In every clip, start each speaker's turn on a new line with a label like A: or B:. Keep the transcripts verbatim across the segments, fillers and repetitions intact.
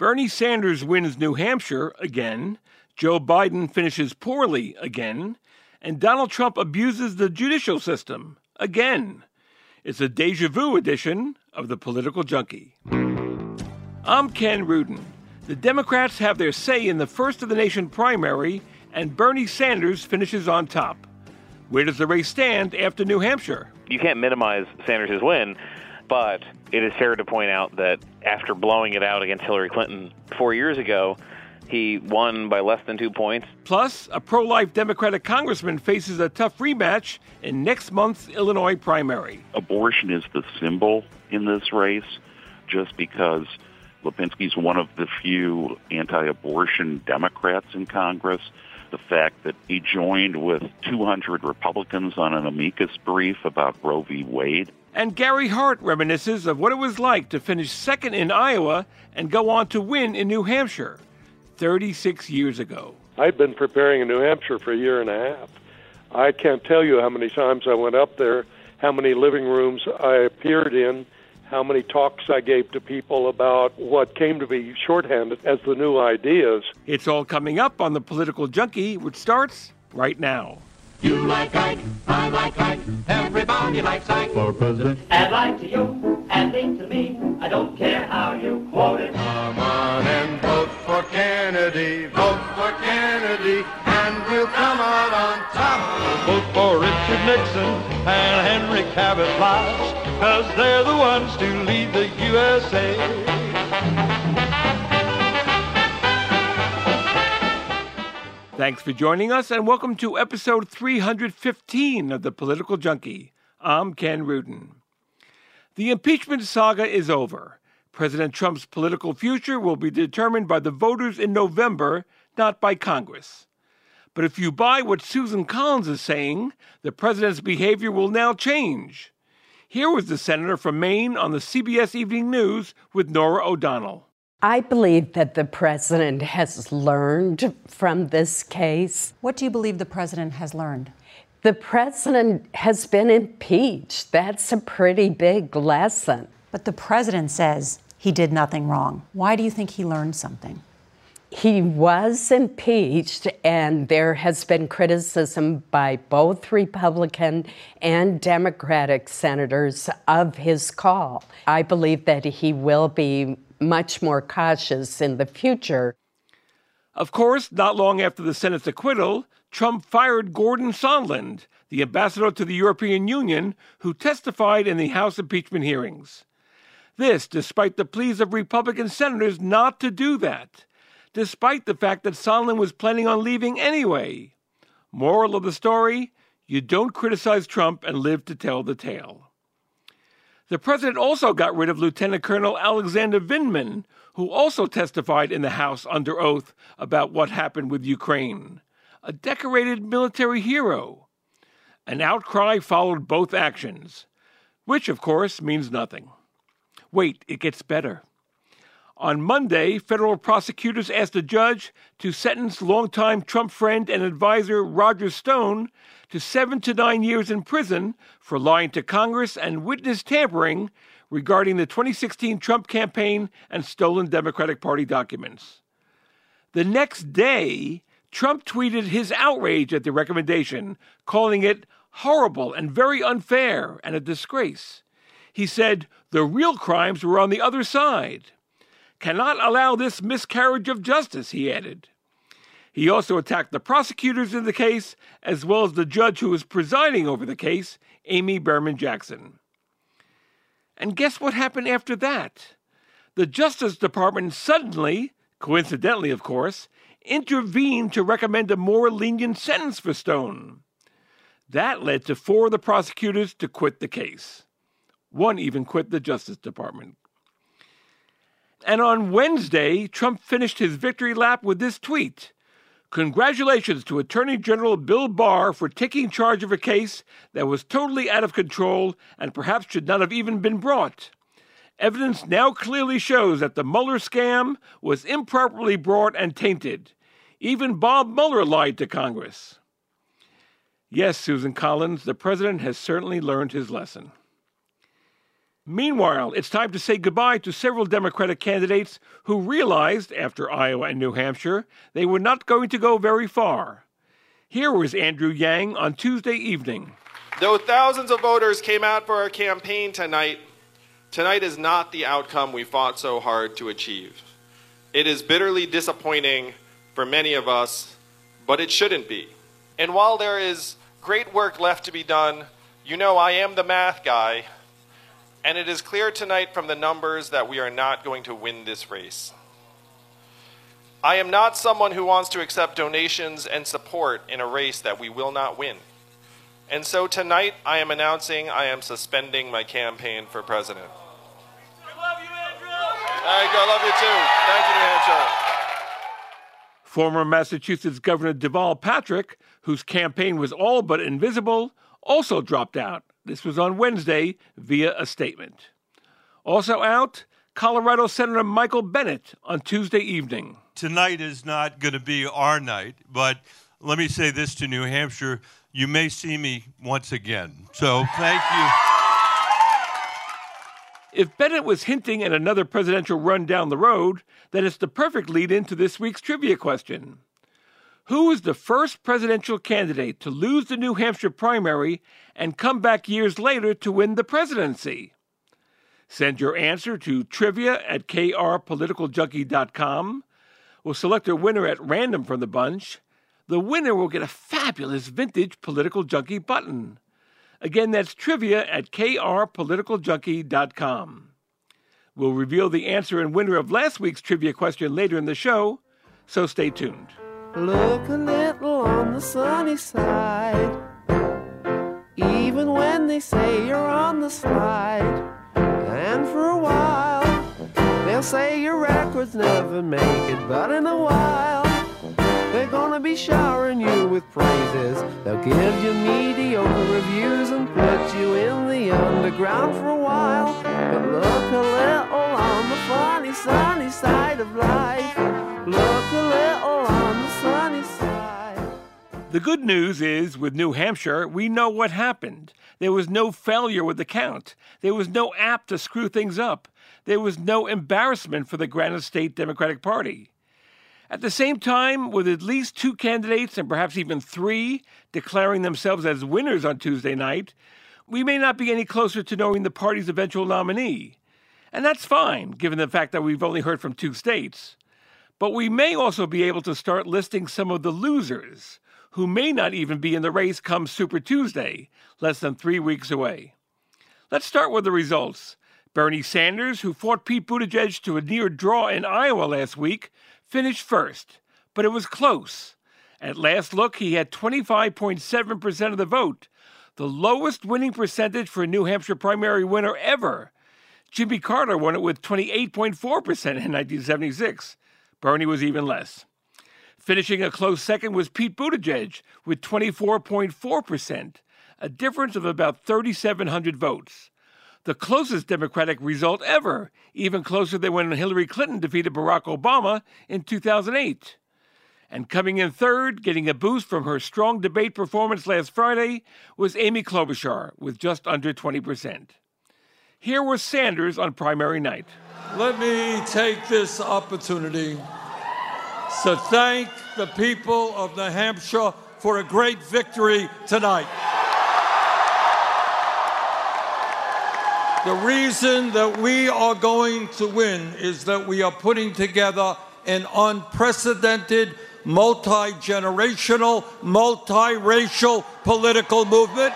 A: Bernie Sanders wins New Hampshire again, Joe Biden finishes poorly again, and Donald Trump abuses the judicial system again. It's a deja vu edition of The Political Junkie. I'm Ken Rudin. The Democrats have their say in the first-of-the-nation primary, and Bernie Sanders finishes on top. Where does the race stand after New Hampshire?
B: You can't minimize Sanders' win, but it is fair to point out that after blowing it out against Hillary Clinton four years ago, he won by less than two points.
A: Plus, a pro-life Democratic congressman faces a tough rematch in next month's Illinois primary.
C: Abortion is the symbol in this race, just because Lipinski's one of the few anti-abortion Democrats in Congress. The fact that he joined with two hundred Republicans on an amicus brief about Roe v. Wade.
A: And Gary Hart reminisces of what it was like to finish second in Iowa and go on to win in New Hampshire thirty-six years ago.
D: I'd been preparing in New Hampshire for a year and a half. I can't tell you how many times I went up there, how many living rooms I appeared in, how many talks I gave to people about what came to be shorthanded as the new ideas.
A: It's all coming up on The Political Junkie, which starts right now.
E: You like Ike, I like Ike, everybody likes Ike for president.
F: Add like to you, add link to me, I don't care how you quote it.
E: Come on and vote for Kennedy, vote for Kennedy, and we'll come out on top.
G: Vote for Richard Nixon and Henry Cabot Lodge, cause they're the ones to lead the U S A.
A: Thanks for joining us, and welcome to episode three hundred fifteen of The Political Junkie. I'm Ken Rudin. The impeachment saga is over. President Trump's political future will be determined by the voters in November, not by Congress. But if you buy what Susan Collins is saying, the president's behavior will now change. Here was the senator from Maine on the C B S Evening News with Norah O'Donnell.
H: I believe that the president has learned from this case.
I: What do you believe the president has learned?
H: The president has been impeached. That's a pretty big lesson.
I: But the president says he did nothing wrong. Why do you think he learned something?
H: He was impeached, and there has been criticism by both Republican and Democratic senators of his call. I believe that he will be much more cautious in the future.
A: Of course, not long after the Senate's acquittal, Trump fired Gordon Sondland, the ambassador to the European Union, who testified in the House impeachment hearings. This, despite the pleas of Republican senators not to do that, despite the fact that Sondland was planning on leaving anyway. Moral of the story, you don't criticize Trump and live to tell the tale. The president also got rid of Lieutenant Colonel Alexander Vindman, who also testified in the House under oath about what happened with Ukraine. A decorated military hero. An outcry followed both actions, which, of course, means nothing. Wait, it gets better. On Monday, federal prosecutors asked a judge to sentence longtime Trump friend and advisor Roger Stone to seven to nine years in prison for lying to Congress and witness tampering regarding the twenty sixteen Trump campaign and stolen Democratic Party documents. The next day, Trump tweeted his outrage at the recommendation, calling it horrible and very unfair and a disgrace. He said the real crimes were on the other side. Cannot allow this miscarriage of justice, he added. He also attacked the prosecutors in the case, as well as the judge who was presiding over the case, Amy Berman Jackson. And guess what happened after that? The Justice Department suddenly, coincidentally of course, intervened to recommend a more lenient sentence for Stone. That led to four of the prosecutors to quit the case. One even quit the Justice Department. And on Wednesday, Trump finished his victory lap with this tweet. Congratulations to Attorney General Bill Barr for taking charge of a case that was totally out of control and perhaps should not have even been brought. Evidence now clearly shows that the Mueller scam was improperly brought and tainted. Even Bob Mueller lied to Congress. Yes, Susan Collins, the president has certainly learned his lesson. Meanwhile, it's time to say goodbye to several Democratic candidates who realized, after Iowa and New Hampshire, they were not going to go very far. Here was Andrew Yang on Tuesday evening.
J: Though thousands of voters came out for our campaign tonight, tonight is not the outcome we fought so hard to achieve. It is bitterly disappointing for many of us, but it shouldn't be. And while there is great work left to be done, you know I am the math guy, and it is clear tonight from the numbers that we are not going to win this race. I am not someone who wants to accept donations and support in a race that we will not win. And so tonight I am announcing I am suspending my campaign for president.
K: We love you, Andrew!
J: Thank you, I love you too. Thank you, New Hampshire.
A: Former Massachusetts Governor Deval Patrick, whose campaign was all but invisible, also dropped out. This was on Wednesday via a statement. Also out, Colorado Senator Michael Bennet on Tuesday evening.
L: Tonight is not going to be our night, but let me say this to New Hampshire. You may see me once again. So thank you.
A: If Bennett was hinting at another presidential run down the road, then it's the perfect lead-in to this week's trivia question. Who was the first presidential candidate to lose the New Hampshire primary and come back years later to win the presidency? Send your answer to trivia at k r political junkie dot com. We'll select a winner at random from the bunch. The winner will get a fabulous vintage Political Junkie button. Again, that's trivia at k r political junkie dot com. We'll reveal the answer and winner of last week's trivia question later in the show, so stay tuned.
M: Look a little on the sunny side, even when they say you're on the slide. And for a while, they'll say your records never make it, but in a while, they're gonna be showering you with praises. They'll give you mediocre reviews and put you in the underground for a while. But look a little on the funny, sunny side of life. Look a little on the sunny side.
A: The good news is, with New Hampshire, we know what happened. There was no failure with the count. There was no app to screw things up. There was no embarrassment for the Granite State Democratic Party. At the same time, with at least two candidates and perhaps even three declaring themselves as winners on Tuesday night, we may not be any closer to knowing the party's eventual nominee. And that's fine, given the fact that we've only heard from two states. But we may also be able to start listing some of the losers, who may not even be in the race come Super Tuesday, less than three weeks away. Let's start with the results. Bernie Sanders, who fought Pete Buttigieg to a near draw in Iowa last week, finished first, but it was close. At last look, he had twenty-five point seven percent of the vote, the lowest winning percentage for a New Hampshire primary winner ever. Jimmy Carter won it with twenty-eight point four percent in nineteen seventy-six. Bernie was even less. Finishing a close second was Pete Buttigieg with twenty-four point four percent, a difference of about three thousand seven hundred votes. The closest Democratic result ever, even closer than when Hillary Clinton defeated Barack Obama in two thousand eight. And coming in third, getting a boost from her strong debate performance last Friday, was Amy Klobuchar with just under twenty percent. Here was Sanders on primary night.
N: Let me take this opportunity to thank the people of New Hampshire for a great victory tonight. The reason that we are going to win is that we are putting together an unprecedented, multi-generational, multiracial political movement.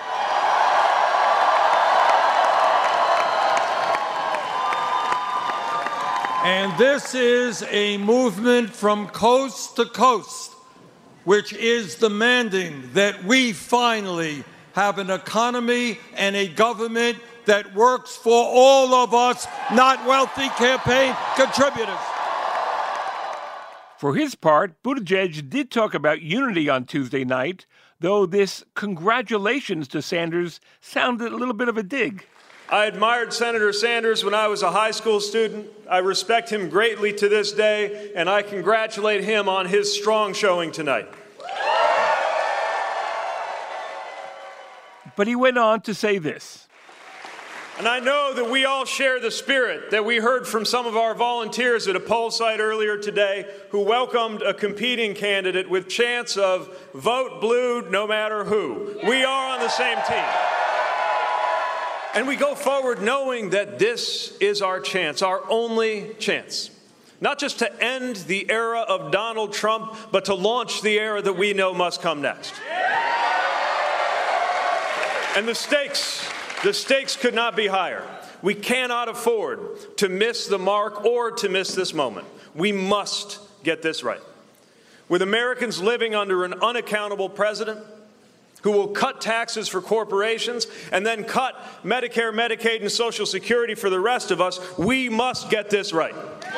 N: And this is a movement from coast to coast, which is demanding that we finally have an economy and a government that works for all of us, not wealthy campaign contributors.
A: For his part, Buttigieg did talk about unity on Tuesday night, though this congratulations to Sanders sounded a little bit of a dig.
O: I admired Senator Sanders when I was a high school student. I respect him greatly to this day, and I congratulate him on his strong showing tonight.
A: But he went on to say this.
O: And I know that we all share the spirit that we heard from some of our volunteers at a poll site earlier today who welcomed a competing candidate with chants of vote blue no matter who. We are on the same team. And we go forward knowing that this is our chance, our only chance. Not just to end the era of Donald Trump, but to launch the era that we know must come next. And the stakes, the stakes could not be higher. We cannot afford to miss the mark or to miss this moment. We must get this right. With Americans living under an unaccountable president who will cut taxes for corporations and then cut Medicare, Medicaid, and Social Security for the rest of us, we must get this right.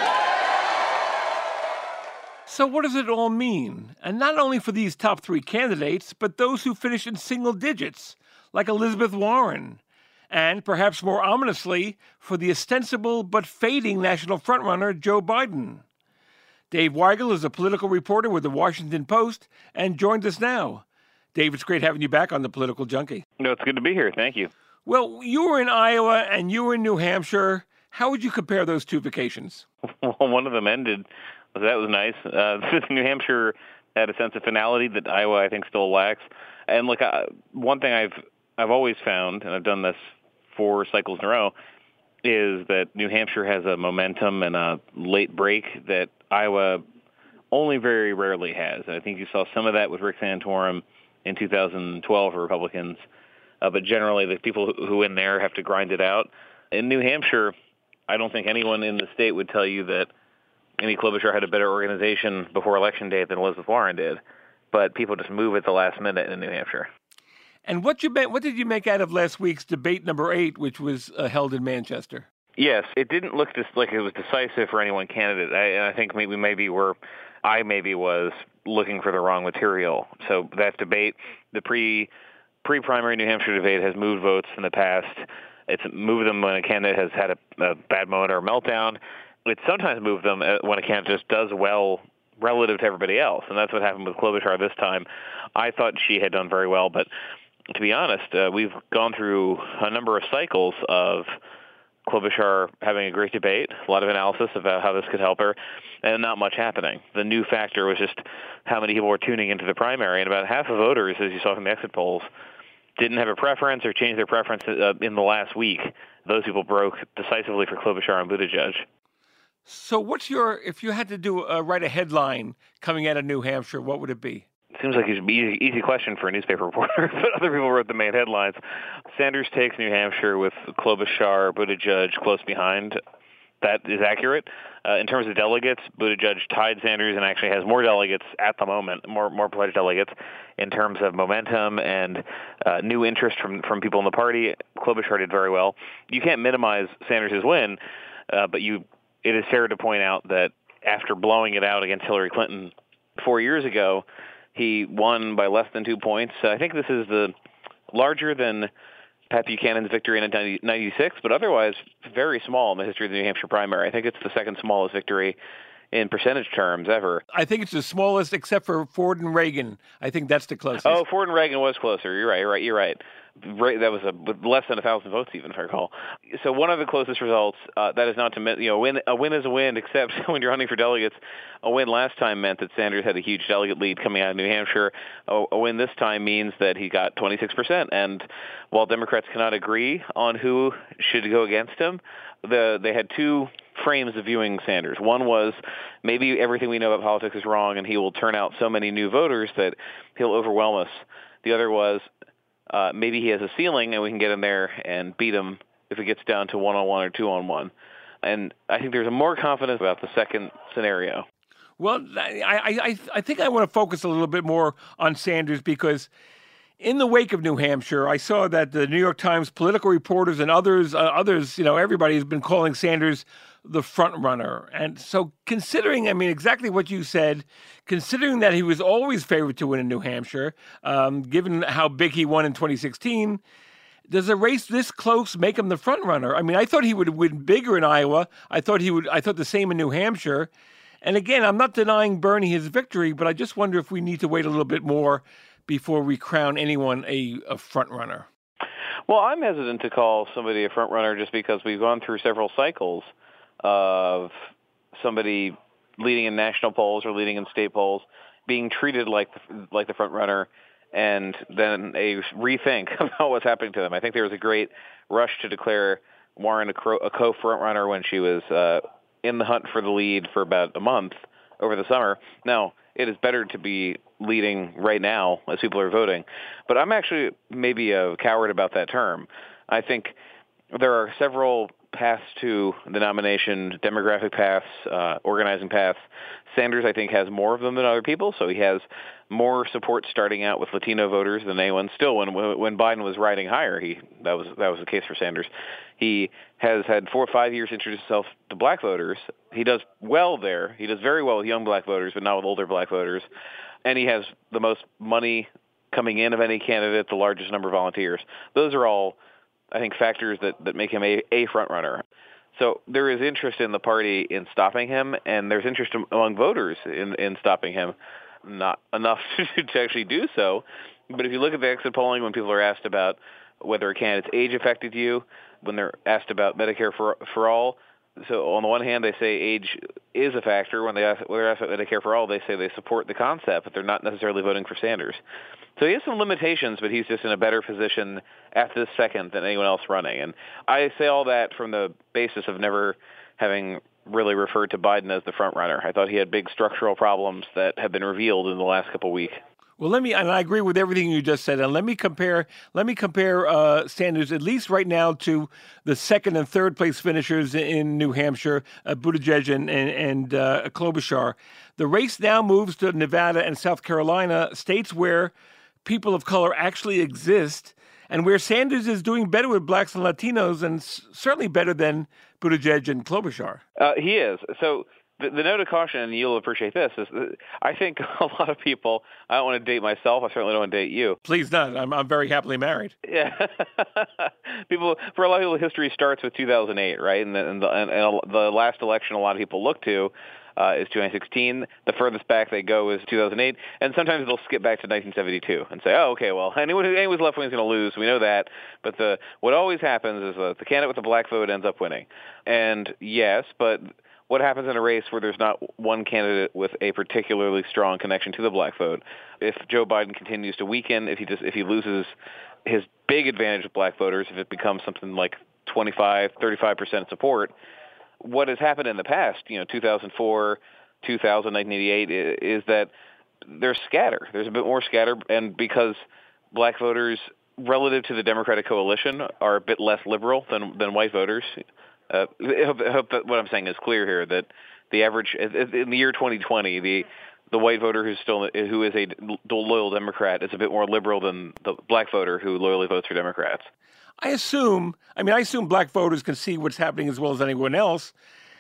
A: So what does it all mean? And not only for these top three candidates, but those who finish in single digits, like Elizabeth Warren, and perhaps more ominously, for the ostensible but fading national frontrunner Joe Biden. Dave Weigel is a political reporter with the Washington Post and joins us now. Dave, it's great having you back on The Political Junkie.
B: No, it's good to be here. Thank you.
A: Well, you were in Iowa and you were in New Hampshire. How would you compare those two vacations?
B: Well, one of them ended. That was nice. Uh, New Hampshire had a sense of finality that Iowa, I think, still lacks. And look, uh, one thing I've I've always found, and I've done this four cycles in a row, is that New Hampshire has a momentum and a late break that Iowa only very rarely has. And I think you saw some of that with Rick Santorum in two thousand twelve for Republicans. Uh, but generally, the people who, who in there have to grind it out. In New Hampshire, I don't think anyone in the state would tell you that Amy Klobuchar had a better organization before Election Day than Elizabeth Warren did. But people just move at the last minute in New Hampshire.
A: And what you what did you make out of last week's debate number eight, which was uh, held in Manchester?
B: Yes, it didn't look dis- like it was decisive for any one candidate. I, I think maybe maybe we're, I maybe was looking for the wrong material. So that debate, the pre pre-primary New Hampshire debate, has moved votes in the past. It's moved them when a candidate has had a, a bad moment or a meltdown. It's sometimes moved them when a candidate just does well relative to everybody else, and that's what happened with Klobuchar this time. I thought she had done very well, but to be honest, uh, we've gone through a number of cycles of Klobuchar having a great debate, a lot of analysis about how this could help her, and not much happening. The new factor was just how many people were tuning into the primary, and about half of voters, as you saw from the exit polls, didn't have a preference or changed their preference uh, in the last week. Those people broke decisively for Klobuchar and Buttigieg.
A: So what's your, if you had to do uh, write a headline coming out of New Hampshire, what would it be?
B: Seems like it's an easy, easy question for a newspaper reporter, but other people wrote the main headlines. Sanders takes New Hampshire with Klobuchar, Buttigieg close behind. That is accurate. Uh, in terms of delegates, Buttigieg tied Sanders and actually has more delegates at the moment, more more pledged delegates. In terms of momentum and uh, new interest from, from people in the party, Klobuchar did very well. You can't minimize Sanders' win, uh, but you it is fair to point out that after blowing it out against Hillary Clinton four years ago, he won by less than two points. I think this is the larger than Pat Buchanan's victory in nineteen ninety-six, but otherwise very small in the history of the New Hampshire primary. I think it's the second smallest victory in percentage terms ever.
A: I think it's the smallest except for Ford and Reagan. I think that's the closest.
B: Oh, Ford and Reagan was closer. You're right. You're right. You're right. Right, that was a, with less than a thousand votes, even if I recall. So one of the closest results. Uh, that is not to you know, win. A win is a win, except when you're running for delegates. A win last time meant that Sanders had a huge delegate lead coming out of New Hampshire. A, a win this time means that he got twenty-six percent. And while Democrats cannot agree on who should go against him, the they had two frames of viewing Sanders. One was maybe everything we know about politics is wrong, and he will turn out so many new voters that he'll overwhelm us. The other was, Uh, maybe he has a ceiling and we can get in there and beat him if it gets down to one-on-one or two-on-one. And I think there's a more confidence about the second scenario.
A: Well, I, I, I think I want to focus a little bit more on Sanders because in the wake of New Hampshire, I saw that the New York Times political reporters and others, uh, others, you know, everybody has been calling Sanders the front runner. And so considering, I mean, exactly what you said, considering that he was always favored to win in New Hampshire, um, given how big he won in twenty sixteen, does a race this close make him the front runner? I mean, I thought he would win bigger in Iowa. I thought he would, I thought the same in New Hampshire. And again, I'm not denying Bernie his victory, but I just wonder if we need to wait a little bit more before we crown anyone a, a front runner.
B: Well, I'm hesitant to call somebody a front runner just because we've gone through several cycles of somebody leading in national polls or leading in state polls being treated like the, like the front runner, and then a rethink about what's happening to them. I think there was a great rush to declare Warren a, cro- a co-front runner when she was uh, in the hunt for the lead for about a month over the summer. Now, it is better to be leading right now as people are voting. But I'm actually maybe a coward about that term. I think there are several paths to the nomination, demographic paths, uh, organizing paths. Sanders, I think, has more of them than other people, so he has more support starting out with Latino voters than anyone. Still, when when Biden was riding higher, he that was that was the case for Sanders. He has had four or five years to introduce himself to black voters. He does well there. He does very well with young black voters, but not with older black voters. And he has the most money coming in of any candidate, the largest number of volunteers. Those are all, I think, factors that, that make him a, a front runner. So there is interest in the party in stopping him, and there's interest among voters in, in stopping him. Not enough to actually do so. But if you look at the exit polling, when people are asked about whether a candidate's age affected you, when they're asked about Medicare for for all, so on the one hand, they say age is a factor. When, they ask, when they're asked about Medicare for all, they say they support the concept, but they're not necessarily voting for Sanders. So he has some limitations, but he's just in a better position at this second than anyone else running. And I say all that from the basis of never having really referred to Biden as the front runner. I thought he had big structural problems that have been revealed in the last couple of weeks.
A: Well, let me, and I agree with everything you just said, and let me compare, let me compare uh, Sanders, at least right now, to the second and third place finishers in New Hampshire, uh, Buttigieg and, and, and uh, Klobuchar. The race now moves to Nevada and South Carolina, states where people of color actually exist, and where Sanders is doing better with blacks and Latinos, and s- certainly better than Buttigieg and Klobuchar.
B: Uh, he is. So the, the note of caution, and you'll appreciate this, is that I think a lot of people, I don't want to date myself, I certainly don't want to date you.
A: Please not. I'm, I'm very happily married.
B: Yeah. people, for a lot of people, history starts with two thousand eight, right? And the, and, the, and, and the last election a lot of people look to Uh, is twenty sixteen. The furthest back they go is two thousand eight, and sometimes they'll skip back to nineteen seventy-two and say, "Oh, okay, well, anyone who anyone's left wing is going to lose. We know that." But the what always happens is that the candidate with the black vote ends up winning. And yes, but what happens in a race where there's not one candidate with a particularly strong connection to the black vote? If Joe Biden continues to weaken, if he just if he loses his big advantage with black voters, if it becomes something like twenty-five, thirty-five percent support. What has happened in the past, you know, two thousand four, two thousand, nineteen eighty-eight, is that there's scatter. There's a bit more scatter, and because black voters, relative to the Democratic coalition, are a bit less liberal than than white voters. Uh, I hope, I hope that what I'm saying is clear here, that the average, in the year twenty twenty, the the white voter who's still who is a loyal Democrat is a bit more liberal than the black voter who loyally votes for Democrats.
A: I assume, I mean, I assume black voters can see what's happening as well as anyone else.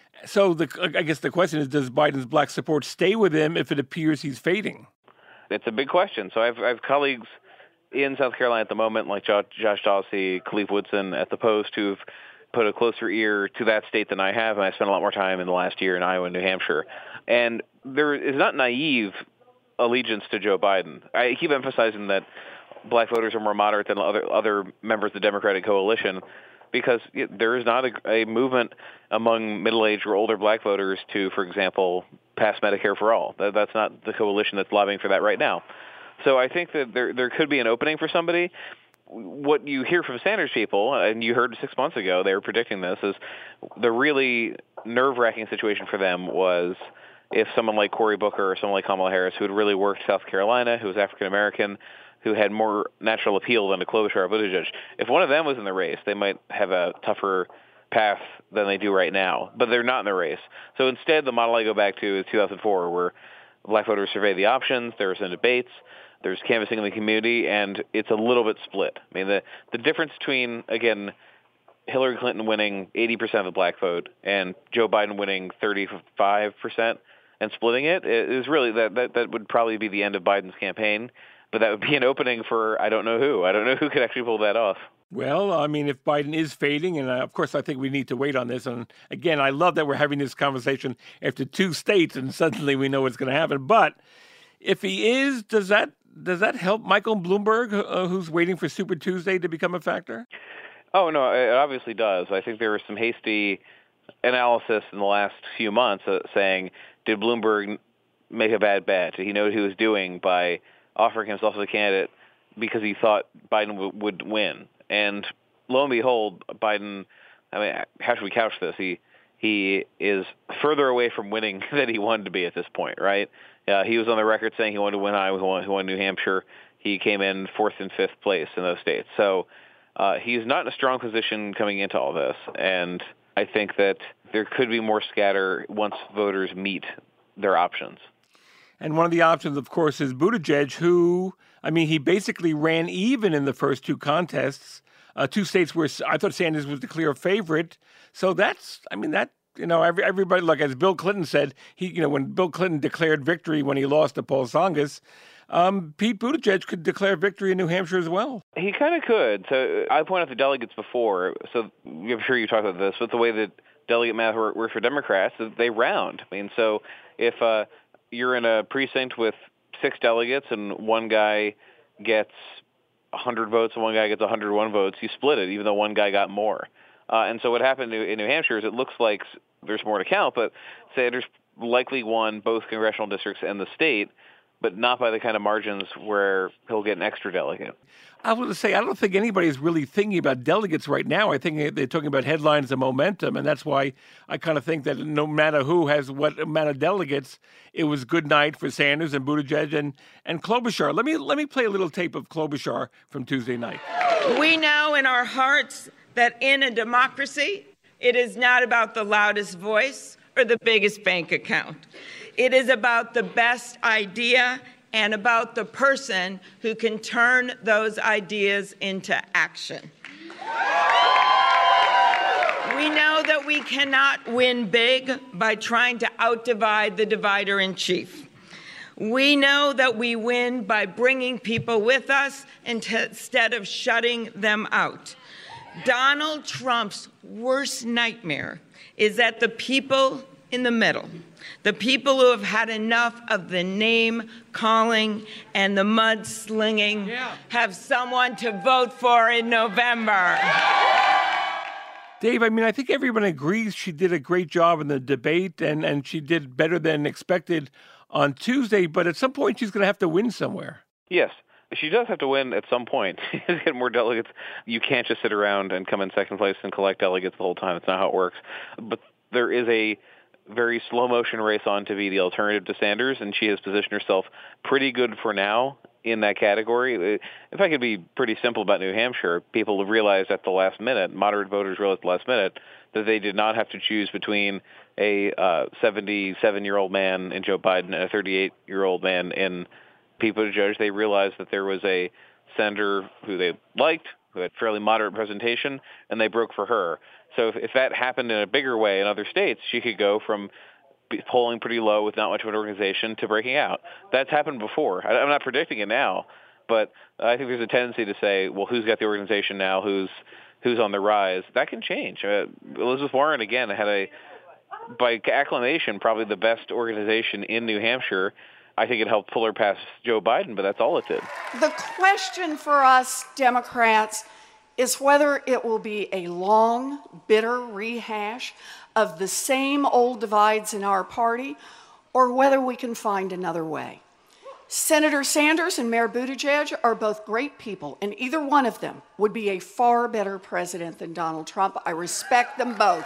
A: So the, I guess the question is, does Biden's black support stay with him if it appears he's fading?
B: It's a big question. So I have, I have colleagues in South Carolina at the moment, like Josh, Josh Dawsey, Khalif Woodson at the Post, who've put a closer ear to that state than I have, and I spent a lot more time in the last year in Iowa and New Hampshire. And there is not naive allegiance to Joe Biden. I keep emphasizing that black voters are more moderate than other other members of the Democratic coalition because there is not a, a movement among middle-aged or older black voters to, for example, pass Medicare for all. That, that's not the coalition that's lobbying for that right now. So I think that there there could be an opening for somebody. What you hear from Sanders people, and you heard six months ago, they were predicting this, is the really nerve-wracking situation for them was if someone like Cory Booker or someone like Kamala Harris, who had really worked South Carolina, who was African-American, who had more natural appeal than a Klobuchar or Buttigieg. If one of them was in the race, they might have a tougher path than they do right now, but they're not in the race. So instead, the model I go back to is two thousand four, where black voters survey the options, there are some debates, there's canvassing in the community, and it's a little bit split. I mean, the, the difference between, again, Hillary Clinton winning eighty percent of the black vote and Joe Biden winning thirty-five percent and splitting it is really, that, that, that would probably be the end of Biden's campaign. But that would be an opening for I don't know who. I don't know who could actually pull that off.
A: Well, I mean, if Biden is fading, and uh, of course I think we need to wait on this. And again, I love that we're having this conversation after two states and suddenly we know what's going to happen. But if he is, does that does that help Michael Bloomberg, uh, who's waiting for Super Tuesday to become a factor?
B: Oh, no, it obviously does. I think there was some hasty analysis in the last few months uh, saying, did Bloomberg make a bad bet? Did he know what he was doing by offering himself as a candidate because he thought Biden w- would win? And lo and behold, Biden, I mean, how should we couch this? He he is further away from winning than he wanted to be at this point, right? Uh, he was on the record saying he wanted to win Iowa, he wanted New Hampshire. He came in fourth and fifth place in those states. So uh, he's not in a strong position coming into all this. And I think that there could be more scatter once voters meet their options.
A: And one of the options, of course, is Buttigieg, who, I mean, he basically ran even in the first two contests, uh, two states where I thought Sanders was the clear favorite. So that's, I mean, that, you know, every, everybody, like as Bill Clinton said, he, you know, when Bill Clinton declared victory when he lost to Paul Tsongas, um, Pete Buttigieg could declare victory in New Hampshire as well.
B: He kind of could. So I pointed out the delegates before, so I'm sure you talked about this, but the way that delegate math works for Democrats is they round. I mean, so if uh, you're in a precinct with six delegates and one guy gets one hundred votes and one guy gets one hundred one votes, you split it, even though one guy got more. Uh, and so what happened in New Hampshire is it looks like there's more to count, but Sanders likely won both congressional districts and the state, but not by the kind of margins where he'll get an extra delegate.
A: I was going to say, I don't think anybody's really thinking about delegates right now. I think they're talking about headlines and momentum, and that's why I kind of think that no matter who has what amount of delegates, it was good night for Sanders and Buttigieg and, and Klobuchar. Let me let me play a little tape of Klobuchar from Tuesday night.
P: We know in our hearts that in a democracy, it is not about the loudest voice or the biggest bank account. It is about the best idea and about the person who can turn those ideas into action. We know that we cannot win big by trying to outdivide the divider in chief. We know that we win by bringing people with us instead of shutting them out. Donald Trump's worst nightmare is that the people in the middle, the people who have had enough of the name calling and the mudslinging, yeah. have someone to vote for in November.
A: Dave, I mean, I think everyone agrees she did a great job in the debate and, and she did better than expected on Tuesday, but at some point she's going to have to win somewhere.
B: Yes. She does have to win at some point to get more delegates. You can't just sit around and come in second place and collect delegates the whole time. It's not how it works. But there is a very slow-motion race on to be the alternative to Sanders, and she has positioned herself pretty good for now in that category. If I could be pretty simple about New Hampshire, people have realized at the last minute, moderate voters realized at the last minute, that they did not have to choose between a uh, seventy-seven-year-old man in Joe Biden and a thirty-eight-year-old man in Pete Buttigieg. They realized that there was a senator who they liked, who had fairly moderate presentation, and they broke for her. So if, if that happened in a bigger way in other states, she could go from polling pretty low with not much of an organization to breaking out. That's happened before. I, I'm not predicting it now, but I think there's a tendency to say, well, who's got the organization now? Who's who's on the rise? That can change. Uh, Elizabeth Warren, again, had a, by acclamation, probably the best organization in New Hampshire. I think it helped pull her past Joe Biden, but that's all it did.
Q: The question for us Democrats is whether it will be a long, bitter rehash of the same old divides in our party, or whether we can find another way. Senator Sanders and Mayor Buttigieg are both great people, and either one of them would be a far better president than Donald Trump. I respect them both.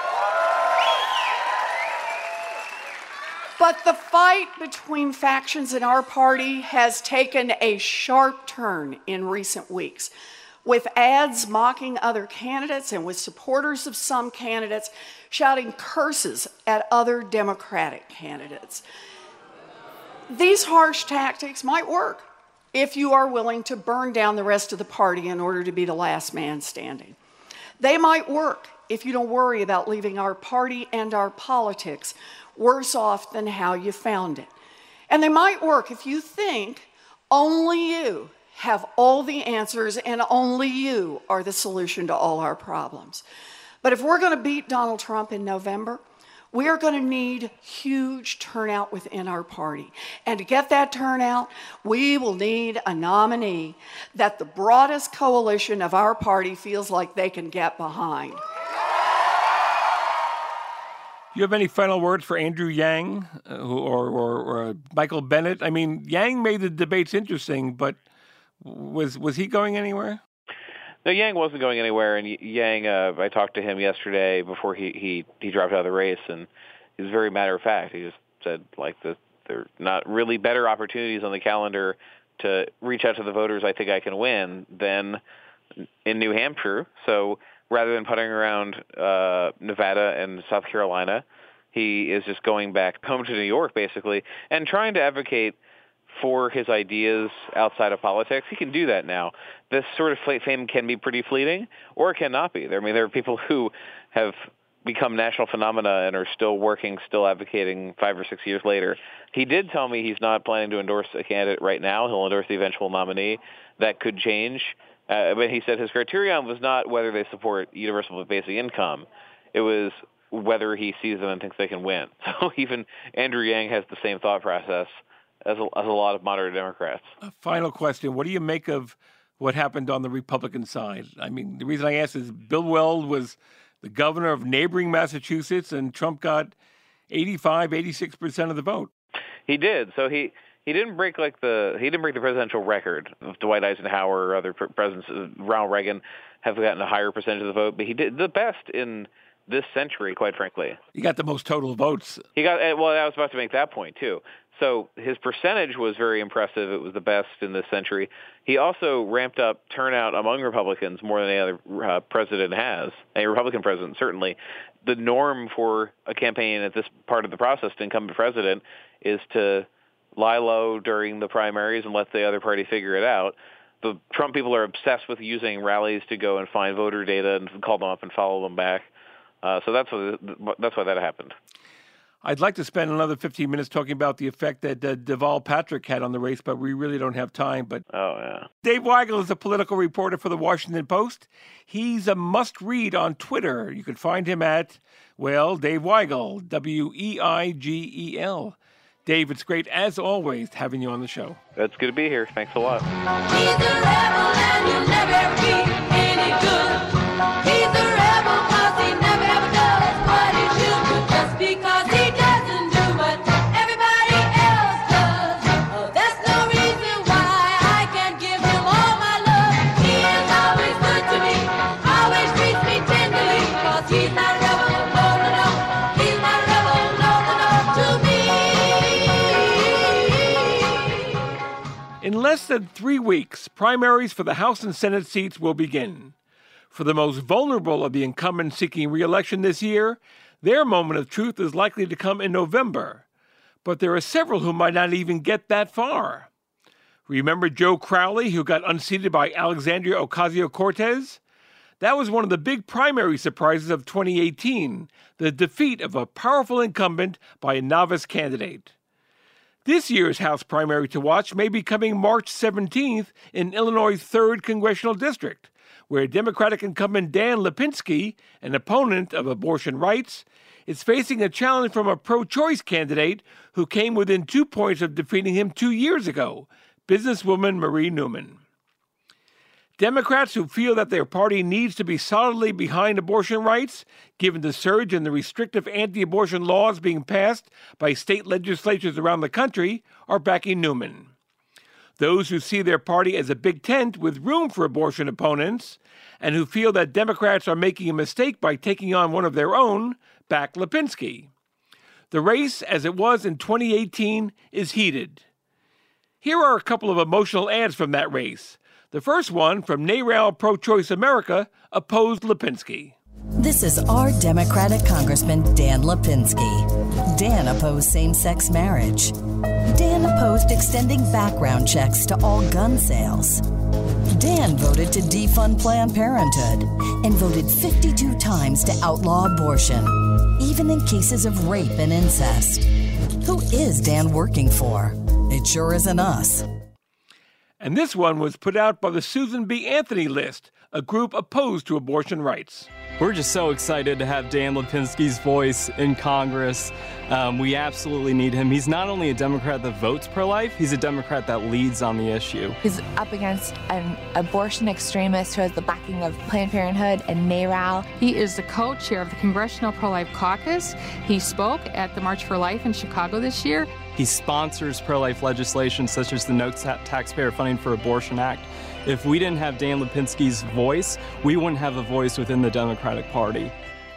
Q: But the fight between factions in our party has taken a sharp turn in recent weeks, with ads mocking other candidates and with supporters of some candidates shouting curses at other Democratic candidates. These harsh tactics might work if you are willing to burn down the rest of the party in order to be the last man standing. They might work if you don't worry about leaving our party and our politics worse off than how you found it. And they might work if you think only you have all the answers and only you are the solution to all our problems. But if we're going to beat Donald Trump in November, We are going to need huge turnout within our party. And to get that turnout, we will need a nominee that the broadest coalition of our party feels like they can get behind.
A: Do you have any final words for Andrew Yang uh, or, or, or Michael Bennet? I mean, Yang made the debates interesting, but was was he going anywhere?
B: No, Yang wasn't going anywhere, and Yang, uh, I talked to him yesterday before he, he, he dropped out of the race, and he was very matter of fact. He just said, like, the, there are not really better opportunities on the calendar to reach out to the voters I think I can win than in New Hampshire. So rather than putting around uh, Nevada and South Carolina, he is just going back home to New York, basically, and trying to advocate for his ideas outside of politics. He can do that now. This sort of fame can be pretty fleeting, or it cannot be. I mean, there are people who have become national phenomena and are still working, still advocating five or six years later. He did tell me he's not planning to endorse a candidate right now. He'll endorse the eventual nominee. That could change. Uh, but he said his criterion was not whether they support universal basic income. It was whether he sees them and thinks they can win. So even Andrew Yang has the same thought process as a, as a lot of moderate Democrats.
A: A final question. What do you make of what happened on the Republican side? I mean, the reason I ask is Bill Weld was the governor of neighboring Massachusetts, and Trump got eighty-five, eighty-six percent of the vote.
B: He did. So he... He didn't break like the he didn't break the presidential record of Dwight Eisenhower or other presidents. Ronald Reagan have gotten a higher percentage of the vote, but he did the best in this century, quite frankly.
A: He got the most total votes.
B: He got well. I was about to make that point too. So his percentage was very impressive. It was the best in this century. He also ramped up turnout among Republicans more than any other uh, president has. A Republican president, certainly. The norm for a campaign at this part of the process to income a president is to lie low during the primaries and let the other party figure it out. The Trump people are obsessed with using rallies to go and find voter data and call them up and follow them back. Uh, so that's what, that's why that happened.
A: I'd like to spend another fifteen minutes talking about the effect that uh, Deval Patrick had on the race, but we really don't have time. But
B: oh yeah,
A: Dave Weigel is a political reporter for the Washington Post. He's a must-read on Twitter. You can find him at, well, Dave Weigel, W E I G E L. Dave, it's great, as always, having you on the show.
B: It's good to be here. Thanks a lot.
R: He's a rebel and he'll never be any good. He's a rebel cause he never ever does what he should do. Just because he doesn't do what everybody else does. Oh, that's no reason why I can't give him all my love. He is always good to me, always treats me tenderly. Cause he's my rebel, no, no, no. He's my rebel, no, no, no, to me.
A: In less than three weeks, primaries for the House and Senate seats will begin. For the most vulnerable of the incumbents seeking re-election this year, their moment of truth is likely to come in November. But there are several who might not even get that far. Remember Joe Crowley, who got unseated by Alexandria Ocasio-Cortez? That was one of the big primary surprises of twenty eighteen, the defeat of a powerful incumbent by a novice candidate. This year's House primary to watch may be coming March seventeenth in Illinois' third Congressional District, where Democratic incumbent Dan Lipinski, an opponent of abortion rights, is facing a challenge from a pro-choice candidate who came within two points of defeating him two years ago, businesswoman Marie Newman. Democrats who feel that their party needs to be solidly behind abortion rights, given the surge in the restrictive anti-abortion laws being passed by state legislatures around the country, are backing Newman. Those who see their party as a big tent with room for abortion opponents, and who feel that Democrats are making a mistake by taking on one of their own, back Lipinski. The race, as it was in twenty eighteen, is heated. Here are a couple of emotional ads from that race. The first one, from NARAL Pro-Choice America, opposed Lipinski.
S: This is our Democratic Congressman Dan Lipinski. Dan opposed same-sex marriage. Dan opposed extending background checks to all gun sales. Dan voted to defund Planned Parenthood and voted fifty-two times to outlaw abortion, even in cases of rape and incest. Who is Dan working for? It sure isn't us.
A: And this one was put out by the Susan B. Anthony List, a group opposed to abortion rights.
T: We're just so excited to have Dan Lipinski's voice in Congress. Um, we absolutely need him. He's not only a Democrat that votes pro-life, he's a Democrat that leads on the issue.
U: He's up against an abortion extremist who has the backing of Planned Parenthood and NARAL.
V: He is the co-chair of the Congressional Pro-Life Caucus. He spoke at the March for Life in Chicago this year.
T: He sponsors pro-life legislation such as the No Taxpayer Funding for Abortion Act. If we didn't have Dan Lipinski's voice, we wouldn't have a voice within the Democratic Party.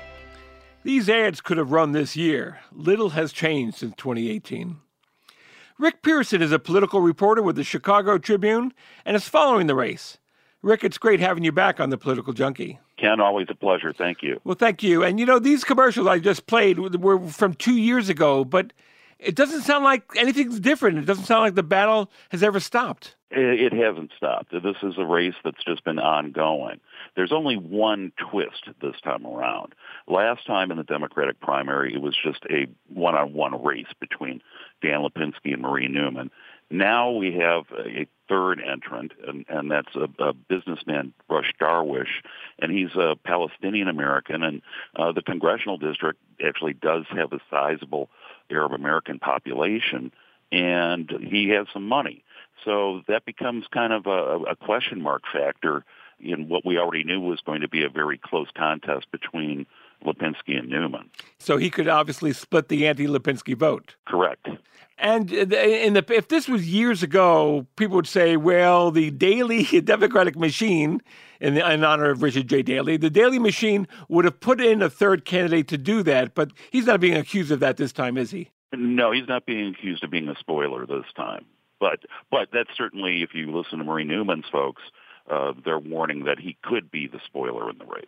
A: These ads could have run this year. Little has changed since twenty eighteen. Rick Pearson is a political reporter with the Chicago Tribune and is following the race. Rick, it's great having you back on the Political Junkie.
C: Ken, always a pleasure. Thank you.
A: Well, thank you. And, you know, these commercials I just played were from two years ago, but it doesn't sound like anything's different. It doesn't sound like the battle has ever stopped.
C: It hasn't stopped. This is a race that's just been ongoing. There's only one twist this time around. Last time in the Democratic primary, it was just a one-on-one race between Dan Lipinski and Marie Newman. Now we have a third entrant, and, and that's a, a businessman, Rush Darwish, and he's a Palestinian-American, and uh, the congressional district actually does have a sizable Arab American population, and he has some money. So that becomes kind of a, a question mark factor in what we already knew was going to be a very close contest between Lipinski and Newman.
A: So he could obviously split the anti-Lipinski vote.
C: Correct.
A: And in the, if this was years ago, people would say, well, the Daley Democratic machine, in, the, in honor of Richard J. Daley, the Daley machine would have put in a third candidate to do that. But he's not being accused of that this time, is he?
C: No, he's not being accused of being a spoiler this time. But but that's certainly, if you listen to Marie Newman's folks, uh, they're warning that he could be the spoiler in the race.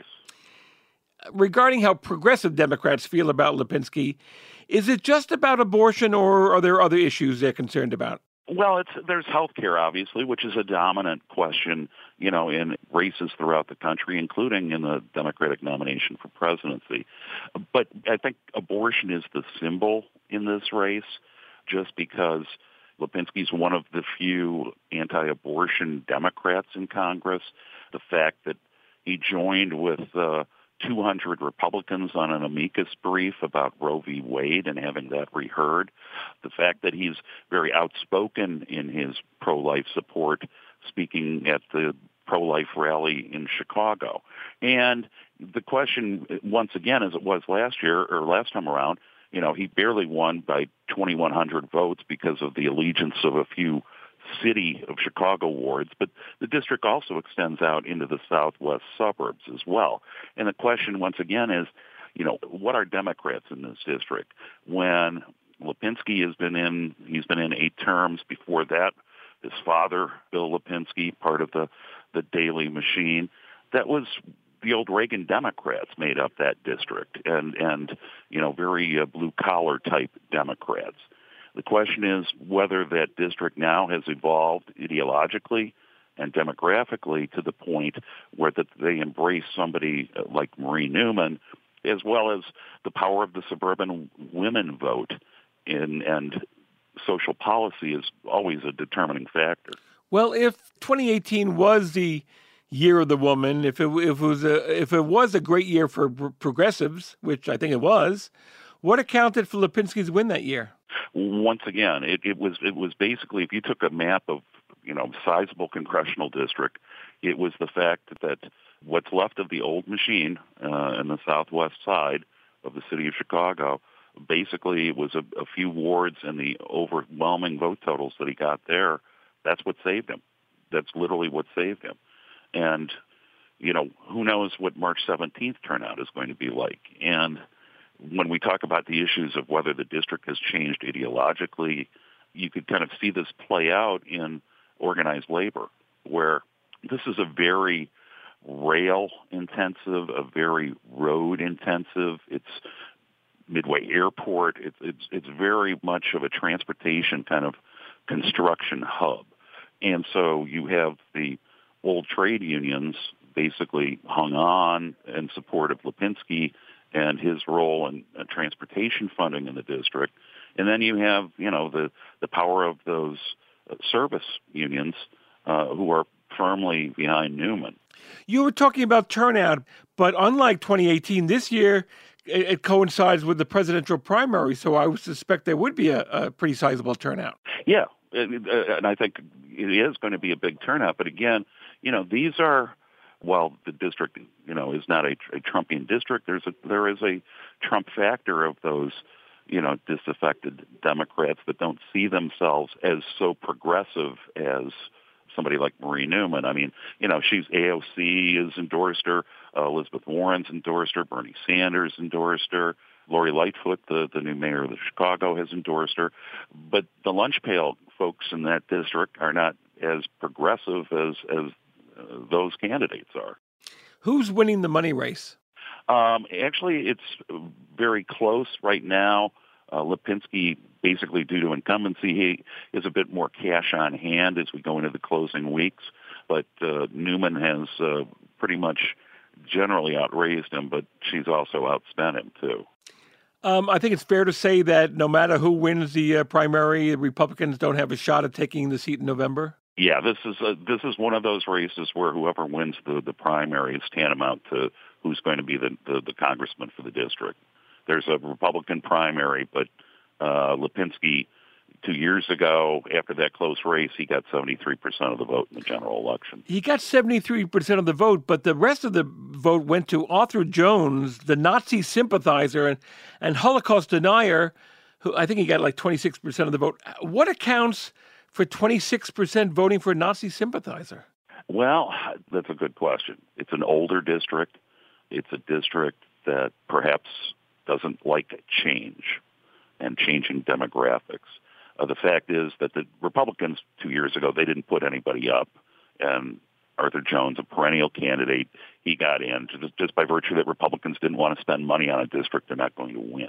A: Regarding how progressive Democrats feel about Lipinski, is it just about abortion, or are there other issues they're concerned about?
C: Well, it's there's health care, obviously, which is a dominant question, you know, in races throughout the country, including in the Democratic nomination for presidency. But I think abortion is the symbol in this race, just because Lipinski's one of the few anti-abortion Democrats in Congress. The fact that he joined with uh, two hundred Republicans on an amicus brief about Roe v. Wade and having that reheard. The fact that he's very outspoken in his pro-life support, speaking at the pro-life rally in Chicago. And the question, once again, as it was last year or last time around, you know, he barely won by twenty-one hundred votes because of the allegiance of a few city of Chicago wards, but the district also extends out into the southwest suburbs as well. And the question, once again, is, you know, what are Democrats in this district? When Lipinski has been in, he's been in eight terms. Before that, his father, Bill Lipinski, part of the, the Daley machine, that was the old Reagan Democrats made up that district, and, and you know, very uh, blue-collar type Democrats. The question is whether that district now has evolved ideologically and demographically to the point where that they embrace somebody like Marie Newman, as well as the power of the suburban women vote in, and social policy is always a determining factor.
A: Well, if twenty eighteen was the year of the woman, if it, if it was a if it was a great year for progressives, which I think it was, what accounted for Lipinski's win that year?
C: Once again, it, it was it was basically, if you took a map of, you know, sizable congressional district, it was the fact that what's left of the old machine uh, in the southwest side of the city of Chicago, basically it was a, a few wards and the overwhelming vote totals that he got there. That's what saved him. That's literally what saved him. And, you know, who knows what March seventeenth turnout is going to be like. And when we talk about the issues of whether the district has changed ideologically, you could kind of see this play out in organized labor, where this is a very rail-intensive, a very road-intensive. It's Midway Airport. It's, it's, it's very much of a transportation kind of construction hub. And so you have the old trade unions basically hung on in support of Lipinski and his role in uh, transportation funding in the district. And then you have, you know, the, the power of those uh, service unions uh, who are firmly behind Newman.
A: You were talking about turnout, but unlike twenty eighteen, this year it, it coincides with the presidential primary, so I would suspect there would be a, a pretty sizable turnout.
C: Yeah, and I think it is going to be a big turnout. But again, you know, these are, while the district, you know, is not a, a Trumpian district, there's a, there is a Trump factor of those, you know, disaffected Democrats that don't see themselves as so progressive as somebody like Marie Newman. I mean, you know, she's A O C has endorsed her, uh, Elizabeth Warren's endorsed her, Bernie Sanders endorsed her, Lori Lightfoot, the, the new mayor of Chicago, has endorsed her. But the lunch pail folks in that district are not as progressive as, as uh, those candidates are.
A: Who's winning the money race?
C: Um, actually, it's very close right now. Uh, Lipinski, basically due to incumbency, he is a bit more cash on hand as we go into the closing weeks. But uh, Newman has uh, pretty much generally outraised him, but she's also outspent him, too.
A: Um, I think it's fair to say that no matter who wins the uh, primary, the Republicans don't have a shot at taking the seat in November?
C: Yeah, this is a, this is one of those races where whoever wins the, the primary is tantamount to who's going to be the, the, the congressman for the district. There's a Republican primary, but uh, Lipinski, two years ago, after that close race, he got seventy-three percent of the vote in the general election.
A: He got seventy-three percent of the vote, but the rest of the vote went to Arthur Jones, the Nazi sympathizer and, and Holocaust denier, who I think he got like twenty-six percent of the vote. What accounts for twenty-six percent voting for a Nazi sympathizer?
C: Well, that's a good question. It's an older district. It's a district that perhaps doesn't like change and changing demographics. Uh, the fact is that the Republicans two years ago, they didn't put anybody up. And Arthur Jones, a perennial candidate, he got in just, just by virtue that Republicans didn't want to spend money on a district they're not going to win.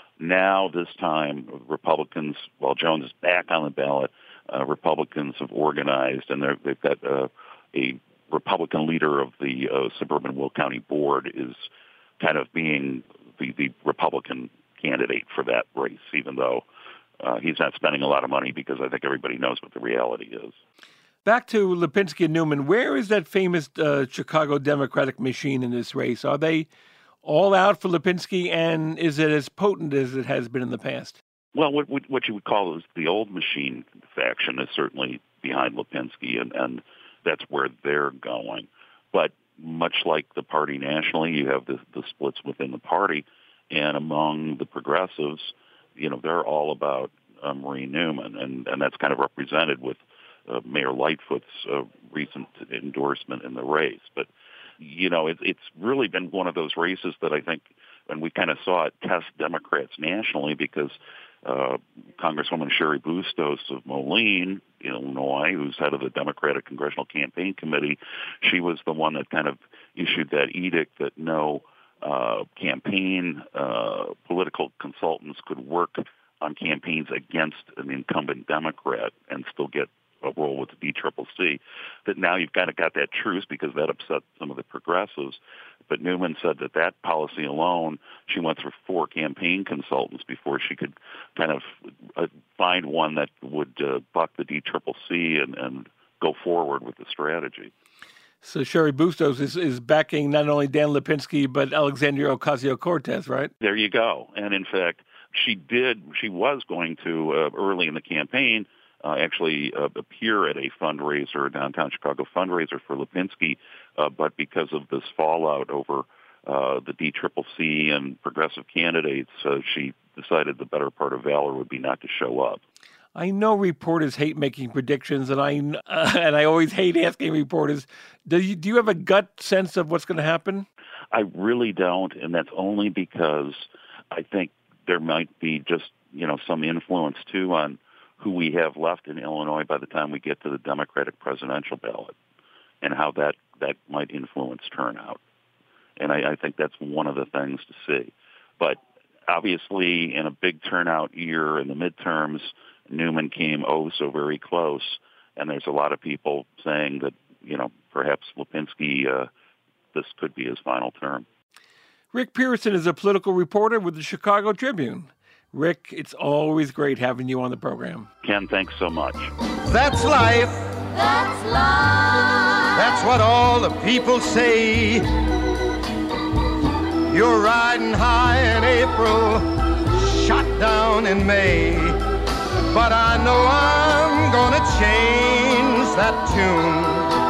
C: Now, this time, Republicans, while Jones is back on the ballot, uh, Republicans have organized, and they've got uh, a Republican leader of the uh, suburban Will County Board is kind of being the, the Republican candidate for that race, even though uh, he's not spending a lot of money because I think everybody knows what the reality is.
A: Back to Lipinski and Newman, where is that famous uh, Chicago Democratic machine in this race? Are they all out for Lipinski, and is it as potent as it has been in the past?
C: Well, what, what you would call is the old machine faction is certainly behind Lipinski, and, and that's where they're going. But much like the party nationally, you have the, the splits within the party, and among the progressives, you know, they're all about uh, Marie Newman, and, and that's kind of represented with uh, Mayor Lightfoot's uh, recent endorsement in the race. But, you know, it, it's really been one of those races that I think, and we kind of saw it test Democrats nationally because uh, Congresswoman Cheri Bustos of Moline, Illinois, who's head of the Democratic Congressional Campaign Committee, she was the one that kind of issued that edict that no uh, campaign uh, political consultants could work on campaigns against an incumbent Democrat and still get a role with the D C C C. That now you've kind of got that truce because that upset some of the progressives. But Newman said that that policy alone, she went through four campaign consultants before she could kind of uh, find one that would uh, buck the D C C C and, and go forward with the strategy.
A: So Cheri Bustos is, is backing not only Dan Lipinski, but Alexandria Ocasio-Cortez, right?
C: There you go. And in fact, she did, she was going to, uh, early in the campaign, Uh, actually uh, appear at a fundraiser, a downtown Chicago fundraiser for Lipinski, uh, but because of this fallout over uh, the D C C C and progressive candidates, uh, she decided the better part of valor would be not to show up.
A: I know reporters hate making predictions, and I uh, and I always hate asking reporters. Do you do you have a gut sense of what's going to happen?
C: I really don't, and that's only because I think there might be just you know some influence too on who we have left in Illinois by the time we get to the Democratic presidential ballot and how that, that might influence turnout. And I, I think that's one of the things to see. But obviously, in a big turnout year in the midterms, Newman came oh so very close. And there's a lot of people saying that, you know, perhaps Lipinski, uh, this could be his final term.
A: Rick Pearson is a political reporter with the Chicago Tribune. Rick, it's always great having you on the program.
C: Ken, thanks so much.
E: That's life.
R: That's life.
E: That's what all the people say. You're riding high in April, shot down in May. But I know I'm gonna change that tune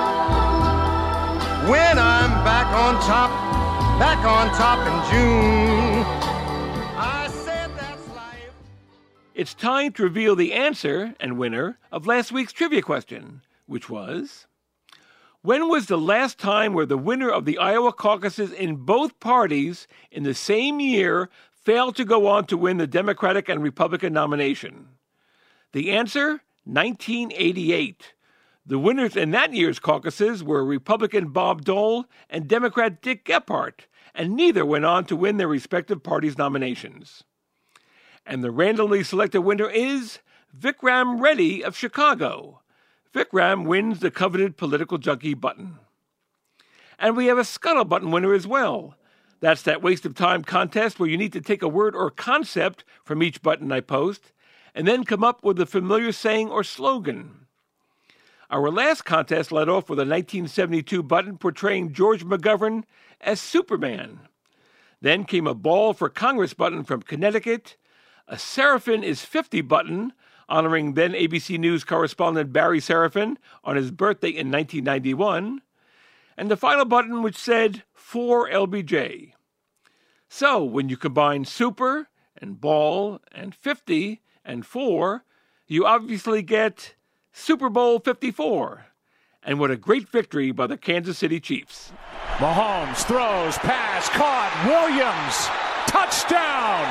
E: when I'm back on top, back on top in June. I said that's life.
A: It's time to reveal the answer and winner of last week's trivia question, which was, when was the last time where the winner of the Iowa caucuses in both parties in the same year failed to go on to win the Democratic and Republican nomination? The answer, nineteen eighty-eight. The winners in that year's caucuses were Republican Bob Dole and Democrat Dick Gephardt, and neither went on to win their respective parties' nominations. And the randomly selected winner is Vikram Reddy of Chicago. Vikram wins the coveted Political Junkie button. And we have a Scuttle button winner as well. That's that waste of time contest where you need to take a word or concept from each button I post, and then come up with a familiar saying or slogan. Our last contest led off with a nineteen seventy-two button portraying George McGovern as Superman. Then came a Ball for Congress button from Connecticut, a Seraphin is fifty button honoring then A B C News correspondent Barry Seraphin on his birthday in nineteen ninety-one, and the final button which said for L B J. So when you combine Super and Ball and fifty and four, you obviously get Super Bowl fifty-four. And what a great victory by the Kansas City Chiefs.
D: Mahomes throws, pass, caught, Williams, touchdown!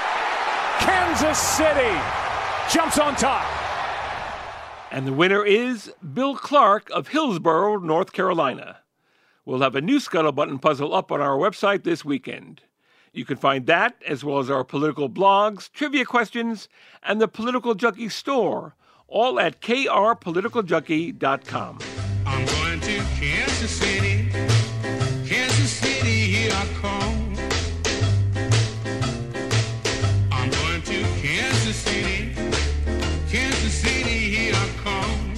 D: Kansas City jumps on top.
A: And the winner is Bill Clark of Hillsborough, North Carolina. We'll have a new Scuttle button puzzle up on our website this weekend. You can find that, as well as our political blogs, trivia questions, and the Political Junkie store, all at k r political junkie dot com.
R: I'm going to Kansas City, Kansas City, here I come. I'm going to Kansas City, Kansas City, here I come.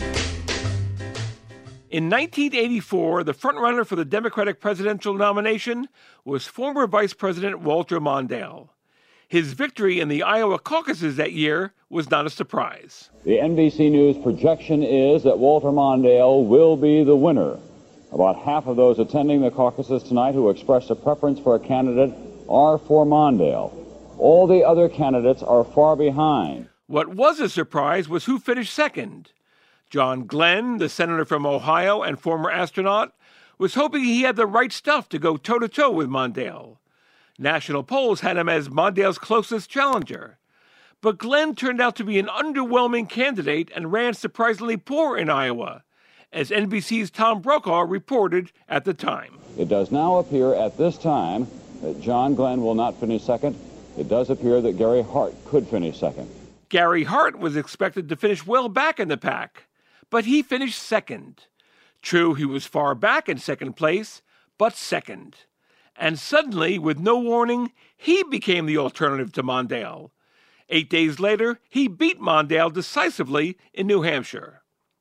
A: In nineteen eighty-four, the frontrunner for the Democratic presidential nomination was former Vice President Walter Mondale. His victory in the Iowa caucuses that year was not a surprise.
F: The N B C News projection is that Walter Mondale will be the winner. About half of those attending the caucuses tonight who expressed a preference for a candidate are for Mondale. All the other candidates are far behind.
A: What was a surprise was who finished second. John Glenn, the senator from Ohio and former astronaut, was hoping he had the right stuff to go toe-to-toe with Mondale. National polls had him as Mondale's closest challenger. But Glenn turned out to be an underwhelming candidate and ran surprisingly poor in Iowa, as N B C's Tom Brokaw reported at the time.
F: It does now appear at this time that John Glenn will not finish second. It does appear that Gary Hart could finish second.
A: Gary Hart was expected to finish well back in the pack, but he finished second. True, he was far back in second place, but second. And suddenly, with no warning, he became the alternative to Mondale. Eight days later, he beat Mondale decisively in New Hampshire.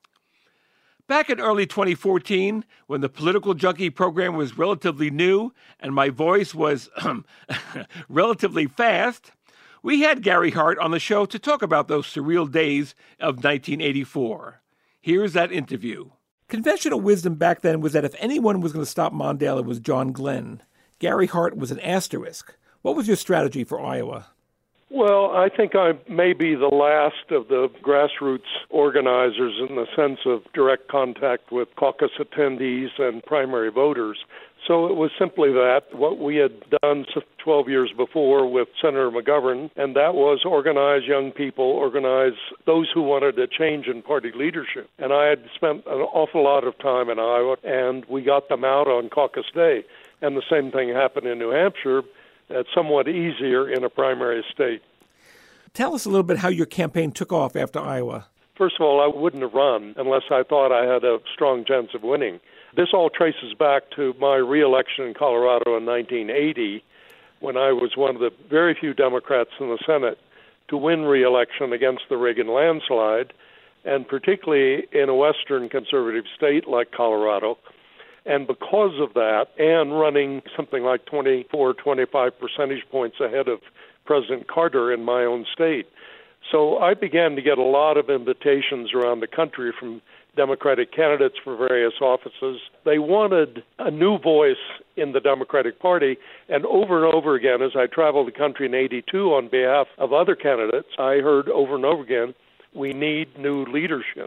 A: Back in early twenty fourteen, when the Political Junkie program was relatively new and my voice was relatively fast, we had Gary Hart on the show to talk about those surreal days of nineteen eighty-four. Here's that interview. Conventional wisdom back then was that if anyone was going to stop Mondale, it was John Glenn. Gary Hart was an asterisk. What was your strategy for Iowa?
W: Well, I think I may be the last of the grassroots organizers in the sense of direct contact with caucus attendees and primary voters. So it was simply that, what we had done twelve years before with Senator McGovern, and that was organize young people, organize those who wanted a change in party leadership. And I had spent an awful lot of time in Iowa, and we got them out on caucus day. And the same thing happened in New Hampshire. It's somewhat easier in a primary state.
A: Tell us a little bit how your campaign took off after Iowa.
W: First of all, I wouldn't have run unless I thought I had a strong chance of winning. This all traces back to my re-election in Colorado in nineteen eighty, when I was one of the very few Democrats in the Senate to win re-election against the Reagan landslide. and particularly in a Western conservative state like Colorado. And because of that, and running something like twenty-four, twenty-five percentage points ahead of President Carter in my own state. So I began to get a lot of invitations around the country from Democratic candidates for various offices. They wanted a new voice in the Democratic Party, and over and over again, as I traveled the country in eighty-two on behalf of other candidates, I heard over and over again, we need new leadership.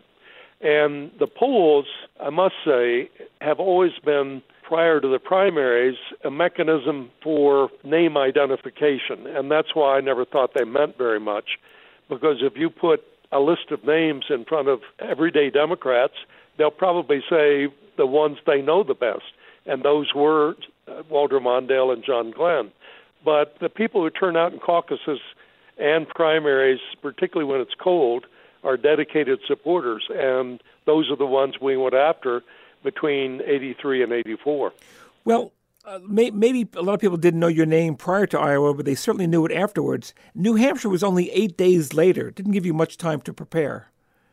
W: And the polls, I must say, have always been, prior to the primaries, a mechanism for name identification, and that's why I never thought they meant very much, because if you put a list of names in front of everyday Democrats, they'll probably say the ones they know the best, and those were uh, Walter Mondale and John Glenn. But the people who turn out in caucuses and primaries, particularly when it's cold, are dedicated supporters, and those are the ones we went after between eighty-three and eighty-four.
A: Well, uh, may, maybe a lot of people didn't know your name prior to Iowa, but they certainly knew it afterwards. New Hampshire was only eight days later. It didn't give you much time to prepare.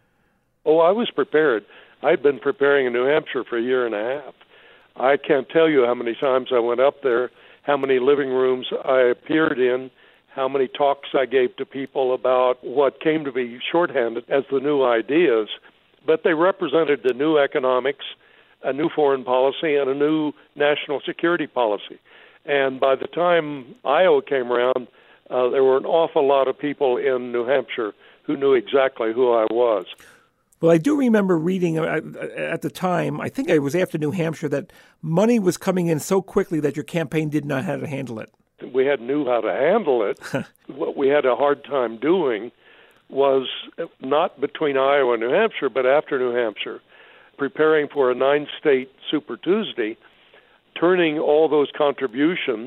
W: Oh, I was prepared. I'd been preparing in New Hampshire for a year and a half. I can't tell you how many times I went up there, how many living rooms I appeared in, how many talks I gave to people about what came to be shorthanded as the new ideas. But they represented the new economics, a new foreign policy, and a new national security policy. And by the time Iowa came around, uh, there were an awful lot of people in New Hampshire who knew exactly who I was.
A: Well, I do remember reading at the time, I think it was after New Hampshire, that money was coming in so quickly that your campaign didn't know how to handle it.
W: We had knew how to handle it. What we had a hard time doing was not between Iowa and New Hampshire, but after New Hampshire, preparing for a nine-state Super Tuesday, turning all those contributions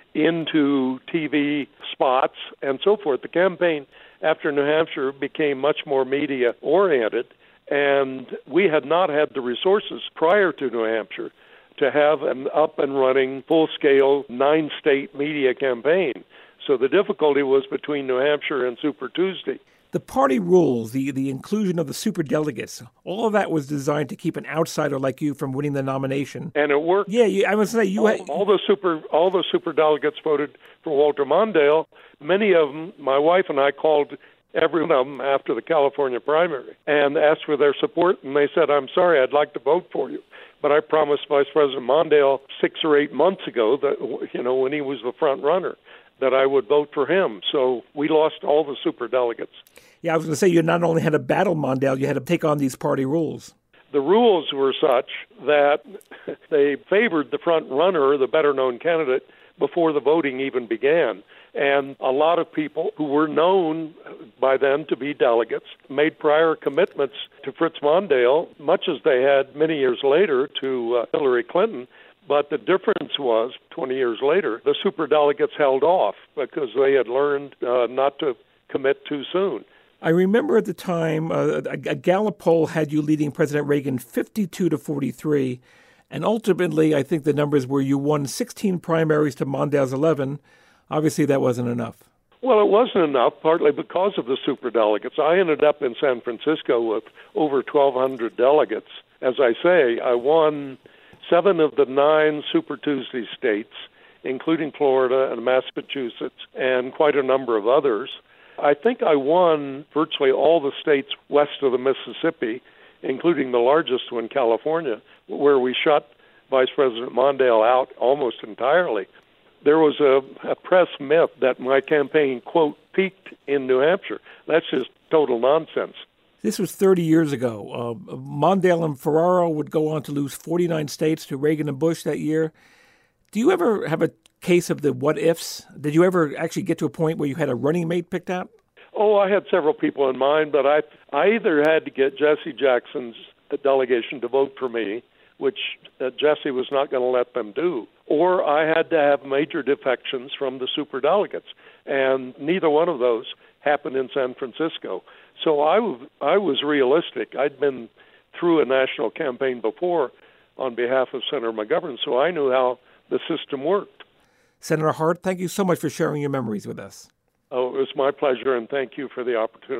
W: into T V spots and so forth. The campaign after New Hampshire became much more media-oriented, and we had not had the resources prior to New Hampshire to have an up-and-running, full-scale, nine-state media campaign. So the difficulty was between New Hampshire and Super Tuesday.
A: The party rules, the, the inclusion of the superdelegates, all of that was designed to keep an outsider like you from winning the nomination.
W: And it worked.
A: Yeah, you, I must say you
W: all,
A: had...
W: all the super all the superdelegates voted for Walter Mondale. Many of them, my wife and I called every one of them after the California primary and asked for their support, and they said, "I'm sorry, I'd like to vote for you." But I promised Vice President Mondale six or eight months ago that, you know, when he was the front runner, that I would vote for him. So we lost all the superdelegates.
A: Yeah, I was going to say, you not only had to battle Mondale, you had to take on these party rules.
W: The rules were such that they favored the front runner, the better-known candidate, before the voting even began. And a lot of people who were known by then to be delegates made prior commitments to Fritz Mondale, much as they had many years later to uh, Hillary Clinton. But the difference was, twenty years later, the superdelegates held off because they had learned uh, not to commit too soon.
A: I remember at the time, uh, a, a Gallup poll had you leading President Reagan fifty-two to forty-three. And ultimately, I think the numbers were you won sixteen primaries to Mondale's eleven. Obviously, that wasn't enough.
W: Well, it wasn't enough, partly because of the superdelegates. I ended up in San Francisco with over twelve hundred delegates. As I say, I won seven of the nine Super Tuesday states, including Florida and Massachusetts, and quite a number of others. I think I won virtually all the states west of the Mississippi, including the largest one, California, where we shut Vice President Mondale out almost entirely. There was a, a press myth that my campaign, quote, peaked in New Hampshire. That's just total nonsense.
A: This was thirty years ago. Uh, Mondale and Ferraro would go on to lose forty-nine states to Reagan and Bush that year. Do you ever have a case of the what-ifs? Did you ever actually get to a point where you had a running mate picked out?
W: Oh, I had several people in mind, but I I either had to get Jesse Jackson's delegation to vote for me, which uh, Jesse was not going to let them do, or I had to have major defections from the superdelegates, and neither one of those happened in San Francisco. So I, w- I was realistic. I'd been through a national campaign before on behalf of Senator McGovern, so I knew how the system worked.
A: Senator Hart, thank you so much for sharing your memories with us.
W: Oh, it was my pleasure, and thank you for the opportunity.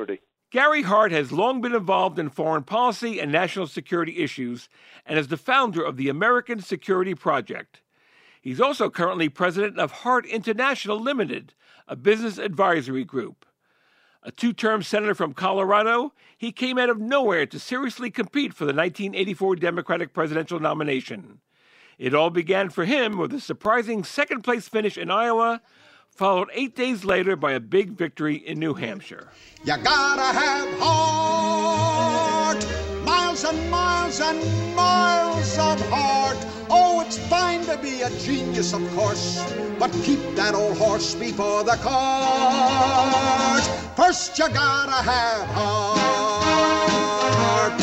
A: Gary Hart has long been involved in foreign policy and national security issues and is the founder of the American Security Project. He's also currently president of Hart International Limited, a business advisory group. A two-term senator from Colorado, he came out of nowhere to seriously compete for the nineteen eighty-four Democratic presidential nomination. It all began for him with a surprising second-place finish in Iowa, followed eight days later by a big victory in New Hampshire.
G: You gotta have heart, miles and miles and miles of heart. Oh, it's fine to be a genius, of course, but keep that old horse before the cart. First you gotta have heart.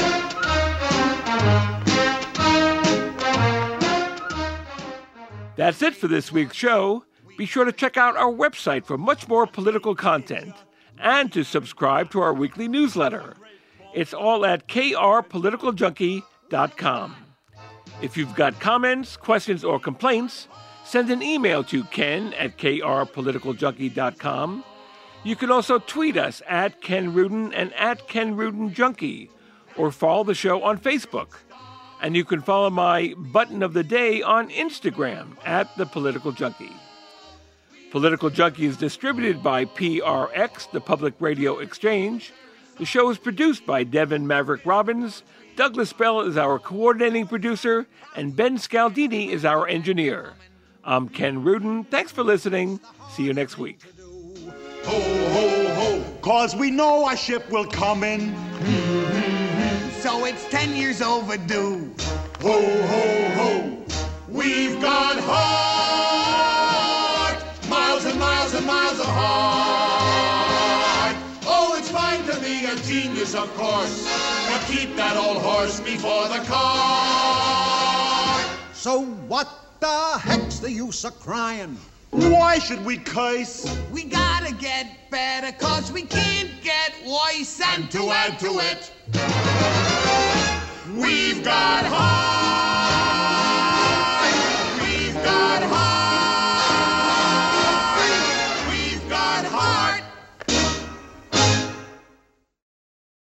A: That's it for this week's show. Be sure to check out our website for much more political content and to subscribe to our weekly newsletter. It's all at k r political junkie dot com. If you've got comments, questions, or complaints, send an email to ken at k r political junkie dot com. You can also tweet us at Ken Rudin and at Ken Rudin Junkie, or follow the show on Facebook. And you can follow my button of the day on Instagram at The Political Junkie. Political Junkie is distributed by P R X, the Public Radio Exchange. The show is produced by Devin Maverick Robbins. Douglas Bell is our coordinating producer, and Ben Scaldini is our engineer. I'm Ken Rudin. Thanks for listening. See you next week.
G: Ho, ho, ho, cause we know our ship will come in. So it's ten years overdue. Ho, ho, ho, we've got heart, miles and miles and miles of heart. Oh, it's fine to be a genius, of course, but keep that old horse before the cart. So what the heck's the use of crying? Why should we curse? We gotta get better, cause we can't get worse. And to add to it, we've got heart.